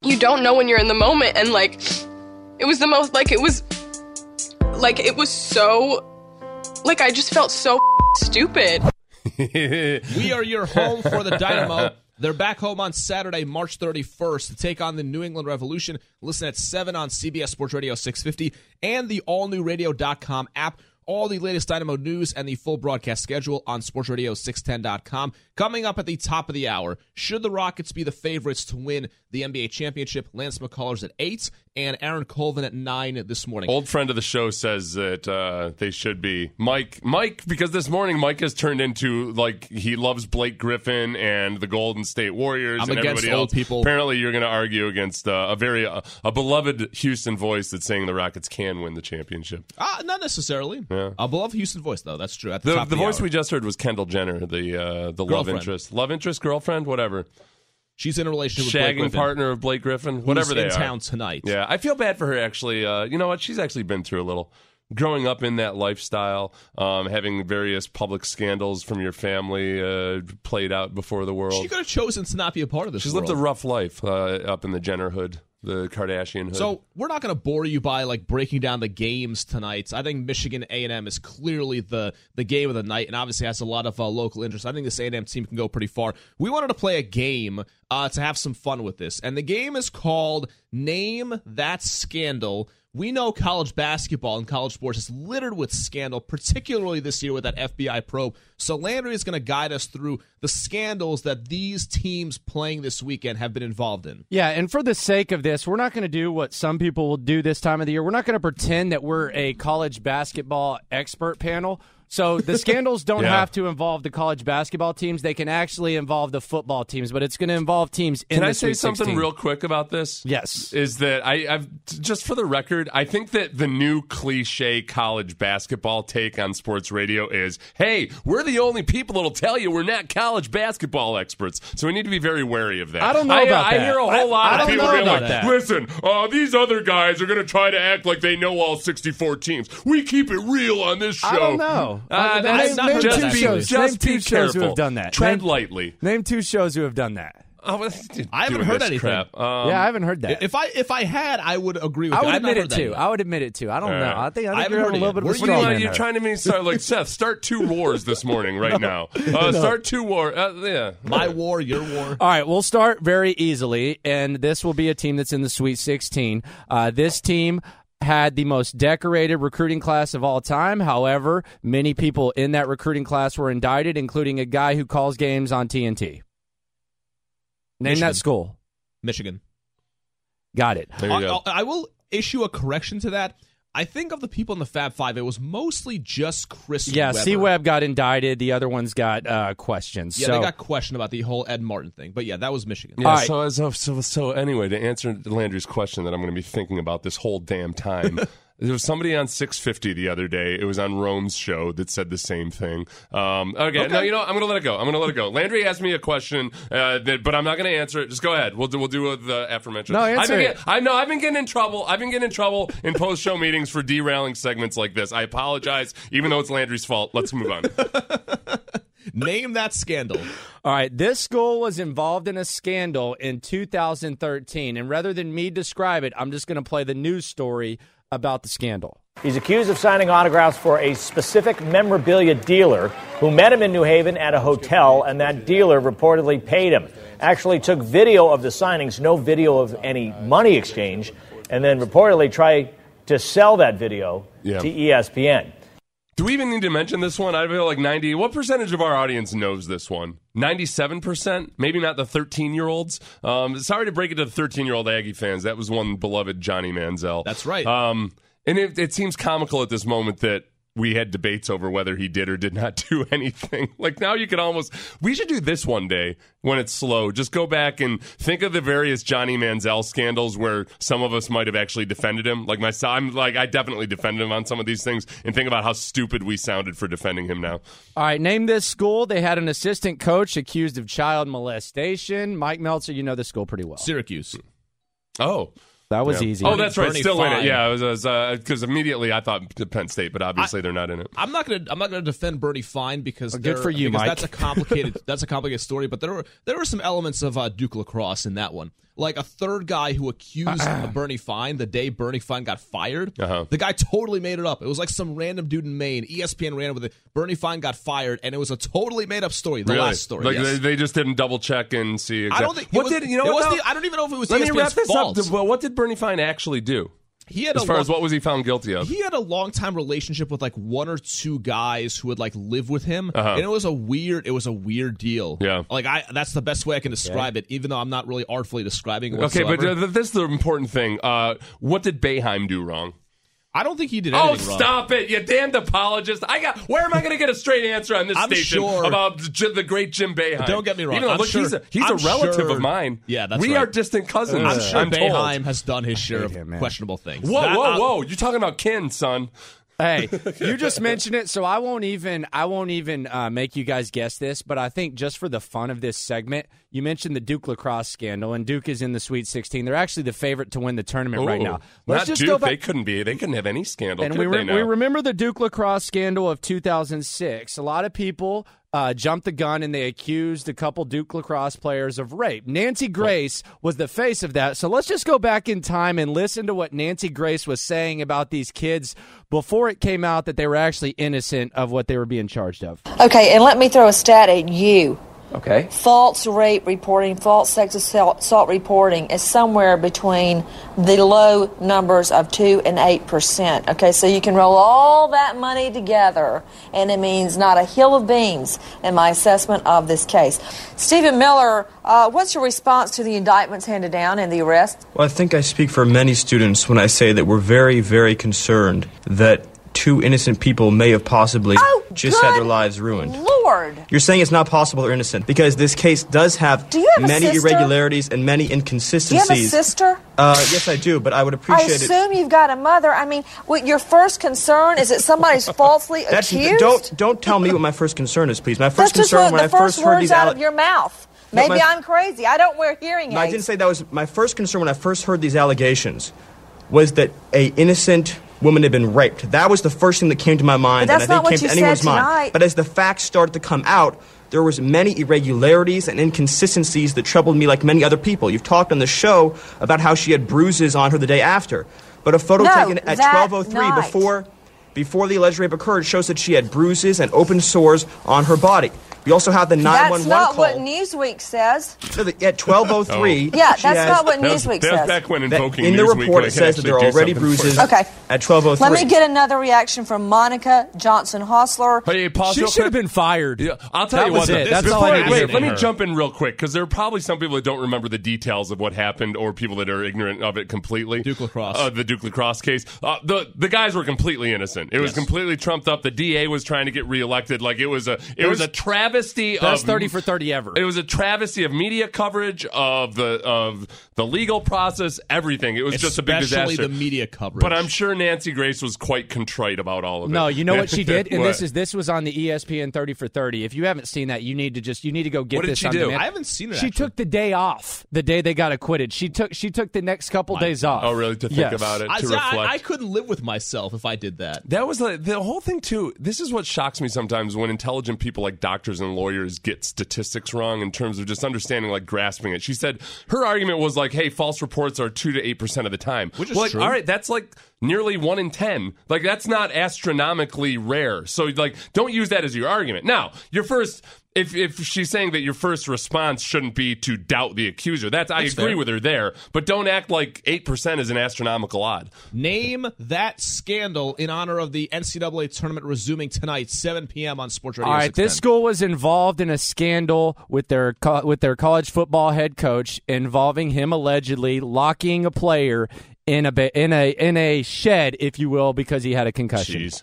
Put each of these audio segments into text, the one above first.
you don't know when you're in the moment. And like, it was the most, like, it was so, like, I just felt so stupid. We are your home for the Dynamo. They're back home on Saturday, March 31st to take on the New England Revolution. Listen at 7 on CBS Sports Radio 650 and the allnewradio.com app. All the latest Dynamo news and the full broadcast schedule on sportsradio610.com. Coming up at the top of the hour, should the Rockets be the favorites to win the NBA championship? Lance McCullers at 8 and Aaron Colvin at 9 this morning. Old friend of the show says that they should be. Mike, because this morning Mike has turned into, like, he loves Blake Griffin and the Golden State Warriors I'm and against everybody old else. People. Apparently you're going to argue against a beloved Houston voice that's saying the Rockets can win the championship. Not necessarily. Yeah. A beloved Houston voice, though. That's true. At the top of the voice hour. we just heard was Kendall Jenner, the love interest, girlfriend, whatever. She's in a relationship with Shagging Blake Griffin, partner of Blake Griffin, whatever they in are. town tonight. Yeah, I feel bad for her, actually. You know what? She's actually been through a little. Growing up in that lifestyle, having various public scandals from your family played out before the world. She could have chosen to not be a part of this She's world. lived a rough life up in the Jenner hood, the Kardashian hood. So we're not going to bore you by like breaking down the games tonight. I think Michigan A&M is clearly the game of the night, and obviously has a lot of local interest. I think this A&M team can go pretty far. We wanted to play a game to have some fun with this, and the game is called Name That Scandal. We know college basketball and college sports is littered with scandal, particularly this year with that FBI probe. So Landry is going to guide us through the scandals that these teams playing this weekend have been involved in. Yeah, and for the sake of this, we're not going to do what some people will do this time of the year. We're not going to pretend that we're a college basketball expert panel. So the scandals don't have to involve the college basketball teams. They can actually involve the football teams, but it's going to involve teams in the Sweet 16. Can I say something real quick about this? Yes. Is that I've just for the record, I think that the new cliche college basketball take on sports radio is, hey, we're the only people that'll tell you we're not college basketball experts. So we need to be very wary of that. I don't know about that. I hear a whole lot of people being like, that. listen, these other guys are going to try to act like they know all 64 teams. We keep it real on this show. I don't know. Name two shows who have done that. Tread lightly. Name 2 shows who have done that. I haven't heard anything. Crap. Yeah, I haven't heard that. If I had, I would agree with you. I would admit it too. I would admit it too. I don't know. I think haven't you're heard a it little yet. bit of a What straw man You're there. trying to mean like Seth, start 2 wars this morning right now. Start 2 wars. Yeah. My war, your war. All right, we'll start very easily, and this will be a team that's in the Sweet 16. This team had the most decorated recruiting class of all time. However, many people in that recruiting class were indicted, including a guy who calls games on TNT. Name Michigan. that school. Michigan. Got it. There you go. I will issue a correction to that. I think of the people in the Fab Five, it was mostly just Chris Yeah, Webber. C-Web got indicted. The other ones got questions. Yeah, so, they got questioned about the whole Ed Martin thing. But yeah, that was Michigan. Yeah, All right. so anyway, to answer Landry's question that I'm going to be thinking about this whole damn time, there was somebody on 650 the other day. It was on Rome's show that said the same thing. Okay, no, you know, I'm going to let it go. Landry asked me a question, but I'm not going to answer it. Just go ahead. We'll do the aforementioned. No, answer it. I've been getting in trouble. I've been getting in trouble in post-show meetings for derailing segments like this. I apologize, even though it's Landry's fault. Let's move on. Name that scandal. All right, this school was involved in a scandal in 2013, and rather than me describe it, I'm just going to play the news story about the scandal. He's accused of signing autographs for a specific memorabilia dealer who met him in New Haven at a hotel, and that dealer reportedly paid him. Actually took video of the signings, no video of any money exchange, and then reportedly tried to sell that video to ESPN. Do we even need to mention this one? I feel like 90. What percentage of our audience knows this one? 97%? Maybe not the 13-year-olds. Sorry to break it to the 13-year-old Aggie fans. That was one beloved Johnny Manziel. That's right. And it seems comical at this moment that we had debates over whether he did or did not do anything. Like now you could we should do this one day when it's slow. Just go back and think of the various Johnny Manziel scandals where some of us might have actually defended him. Like myself, I definitely defended him on some of these things, and think about how stupid we sounded for defending him now. All right, name this school. They had an assistant coach accused of child molestation. Mike Meltzer, you know the school pretty well. Syracuse. Oh. That was easy. Oh, that's right. Bernie Still Fine. in it. Yeah, it was because immediately I thought Penn State, but obviously they're not in it. I'm not gonna defend Bernie Fine because good for you, because Mike. that's a complicated story. But there were some elements of Duke lacrosse in that one. like a third guy who accused Bernie Fine the day Bernie Fine got fired. The guy totally made it up. It was like some random dude in Maine. ESPN ran with it. Bernie Fine got fired, and it was a totally made up story. The last story. Like yes. they just didn't double check and see. Exactly. I don't think. I don't even know if it was Let ESPN's me wrap this fault. up. Well, what did Bernie Fine actually do? He had what was he found guilty of? He had a long-time relationship with like one or two guys who would like live with him, and it was a weird deal. Yeah, like that's the best way I can describe it, even though I'm not really artfully describing it whatsoever. Okay, but this is the important thing. What did Boeheim do wrong? I don't think he did anything wrong. Stop it, you damned apologist! Where am I going to get a straight answer on this station about the great Jim Boeheim? Don't get me wrong. Even though, he's a relative of mine. Yeah, that's we right. are distant cousins. I'm sure Boeheim told. has done his share of questionable things. Whoa! You're talking about kin, son. Hey, you just mentioned it, so I won't even make you guys guess this, but I think just for the fun of this segment, you mentioned the Duke lacrosse scandal, and Duke is in the Sweet 16. They're actually the favorite to win the tournament right now. Let's just go back. They couldn't be. They couldn't have any scandal. And we remember the Duke lacrosse scandal of 2006. A lot of people jumped the gun and they accused a couple Duke lacrosse players of rape. Nancy Grace was the face of that. So let's just go back in time and listen to what Nancy Grace was saying about these kids before it came out that they were actually innocent of what they were being charged of. Okay, and let me throw a stat at you. Okay. False rape reporting, false sex assault reporting is somewhere between the low numbers of 2 and 8%. Okay, so you can roll all that money together, and it means not a hill of beans in my assessment of this case. Stephen Miller, what's your response to the indictments handed down and the arrest? Well, I think I speak for many students when I say that we're very, very concerned that 2 innocent people may have possibly just had their lives ruined. Lord. You're saying it's not possible they're innocent because this case does have many irregularities and many inconsistencies. Do you have a sister? Yes, I do, but I would appreciate it. I assume you've got a mother. I mean, your first concern is that somebody's falsely accused? Don't tell me what my first concern is, please. My first concern when I first heard these out of your mouth. Maybe I'm crazy. I don't wear hearing aids. No, I didn't say that was my first concern when I first heard these allegations was that a innocent woman had been raped. That was the first thing that came to my mind, and I think came to anyone's mind. But as the facts started to come out, there was many irregularities and inconsistencies that troubled me like many other people. You've talked on the show about how she had bruises on her the day after. But a photo taken at 12:03 before the alleged rape occurred shows that she had bruises and open sores on her body. We also have the 911 call. That's not what Newsweek says. At 12:03. Yeah, that's not what Newsweek says. That's back when invoking in the Newsweek, report it says that there are already bruises at 12:03. Let me get another reaction from Monica Johnson-Hostler. Hey, pause she should have been fired. Yeah, I'll tell you what. That's all I Wait, let me jump in real quick because there are probably some people that don't remember the details of what happened or people that are ignorant of it completely. Duke lacrosse. The Duke lacrosse case. The guys were completely innocent. It was completely trumped up. The DA was trying to get reelected. Like it was a travesty of 30 for 30 ever. It was a travesty of media coverage of the legal process, everything. It was just a big disaster. Especially the media coverage. But I'm sure Nancy Grace was quite contrite about all of it. No, you know what she did, and this was on the ESPN 30 for 30. If you haven't seen that, you need to go get this on demand. I haven't seen it. She took the day off. The day they got acquitted, she took the next couple days off. Oh, really? To think about it, to reflect. I couldn't live with myself if I did that. That was the whole thing too. This is what shocks me sometimes when intelligent people like doctors and lawyers get statistics wrong in terms of just understanding, like grasping it. She said her argument was like, hey, false reports are 2 to 8% of the time. Which is true. All right, that's like nearly 1 in 10. Like, that's not astronomically rare. So, like, don't use that as your argument. Now, your first... If she's saying that your first response shouldn't be to doubt the accuser, I agree with her there. But don't act like 8% is an astronomical odd. Name that scandal in honor of the NCAA tournament resuming tonight, 7 p.m. on Sports Radio. All right, this school was involved in a scandal with their college football head coach involving him allegedly locking a player in a shed, if you will, because he had a concussion. Jeez.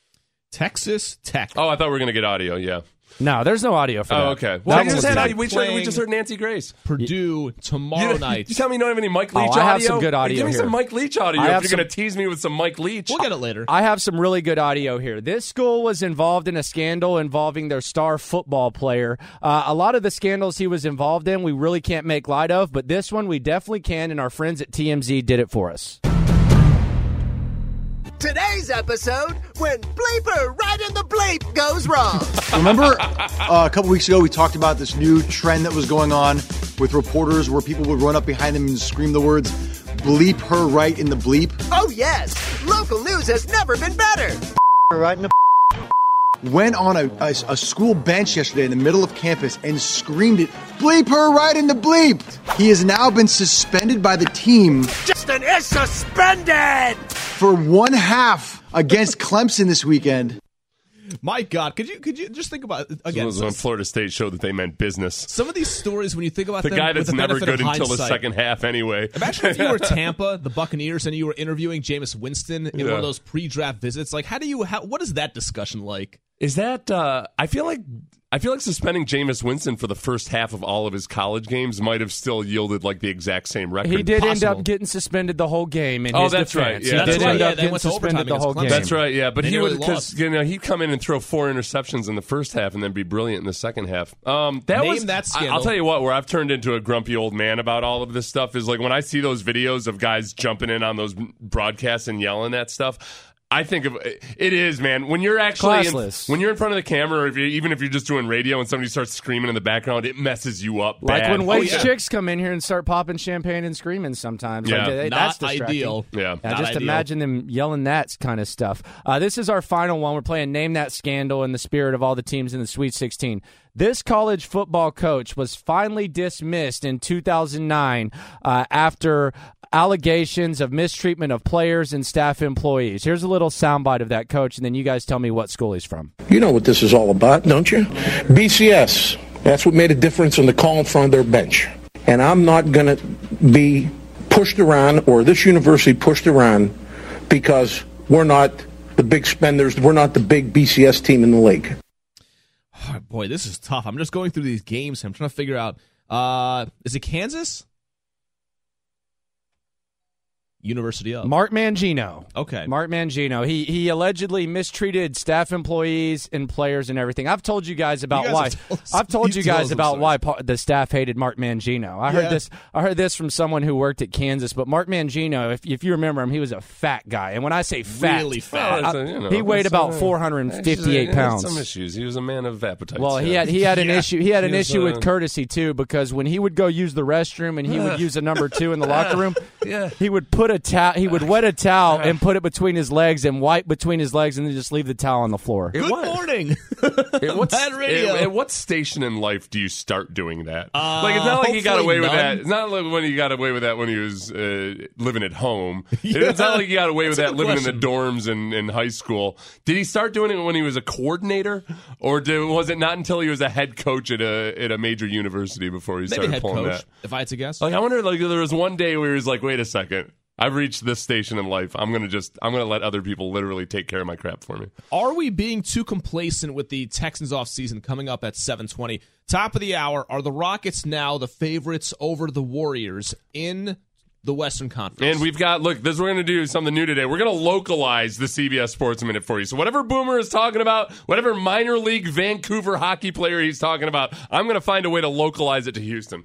Texas Tech. Oh, I thought we were going to get audio. Yeah. No, there's no audio for that. Oh, okay. Well, we just heard Nancy Grace. Purdue tomorrow night. You tell me you don't have any Mike Leach audio? I have some good audio Give me here. some Mike Leach audio if you're going to tease me with some Mike Leach. We'll get it later. I have some really good audio here. This school was involved in a scandal involving their star football player. A lot of the scandals he was involved in we really can't make light of, but this one we definitely can, and our friends at TMZ did it for us. Today's episode, when Bleeper right in the bleep goes wrong. Remember a couple weeks ago we talked about this new trend that was going on with reporters where people would run up behind them and scream the words, bleep her right in the bleep? Oh, yes. Local news has never been better. Right in the went on a school bench yesterday in the middle of campus and screamed it, bleep her right in the bleep. He has now been suspended by the team. Justin is suspended for 1/2 against Clemson this weekend. My God, could you just think about it again? It was when Florida State showed that they meant business. Some of these stories, when you think about the them, guy that's with the never good until the hindsight, second half anyway. Imagine if you were Tampa, the Buccaneers, and you were interviewing Jameis Winston in one of those pre-draft visits. Like, what is that discussion like? Is that? I feel like suspending Jameis Winston for the first half of all of his college games might have still yielded like the exact same record. He did end up getting suspended the whole game. In his that's defense. right. Yeah, he did end up getting suspended the whole game. That's right. Yeah, but he would because he'd come in and throw 4 interceptions in the first half and then be brilliant in the second half. That scandal. I'll tell you what. Where I've turned into a grumpy old man about all of this stuff is like when I see those videos of guys jumping in on those broadcasts and yelling at stuff. I think of it is, man. When you're actually when you're in front of the camera, or even if you're just doing radio and somebody starts screaming in the background, it messes you up. Like bad. when Wade's chicks come in here and start popping champagne and screaming sometimes. Yeah, like, not that's ideal. Yeah, just imagine them yelling that kind of stuff. This is our final one. We're playing Name That Scandal in the spirit of all the teams in the Sweet 16. This college football coach was finally dismissed in 2009 after allegations of mistreatment of players and staff employees. Here's a little soundbite of that coach, and then you guys tell me what school he's from. You know what this is all about, don't you? BCS. That's what made a difference in the call in front of their bench. And I'm not going to be pushed around, or this university pushed around, because we're not the big spenders. We're not the big BCS team in the league. Oh, boy, this is tough. I'm just going through these games. I'm trying to figure out, is it Kansas? University of Mark Mangino. Okay, Mark Mangino. He allegedly mistreated staff employees and players and everything. I've told you guys about why. I've told you guys about why the staff hated Mark Mangino. I heard this from someone who worked at Kansas. But Mark Mangino, if you remember him, he was a fat guy. And when I say fat, really fat, he weighed about 458 pounds. Some issues. He was a man of appetite. Well, he had an issue. He had an issue with courtesy too, because when he would go use the restroom and he would use a number 2 in the locker room, he would put he would wet a towel and put it between his legs and wipe between his legs and then just leave the towel on the floor. Good morning. Bad radio. At what station in life do you start doing that? Like, it's not like he got away with that. It's not like when he got away with that when he was living at home. It's not like he got away with that living in the dorms in high school. Did he start doing it when he was a coordinator, or was it not until he was a head coach at a major university before he started pulling that? If I had to guess, like, I wonder. Like, there was one day where he was like, "Wait a second. I've reached this station in life. I'm gonna let other people literally take care of my crap for me." Are we being too complacent with the Texans off season coming up at 7:20? Top of the hour. Are the Rockets now the favorites over the Warriors in the Western Conference? And we're going to do something new today. We're going to localize the CBS Sports Minute for you. So whatever Boomer is talking about, whatever minor league Vancouver hockey player he's talking about, I'm going to find a way to localize it to Houston.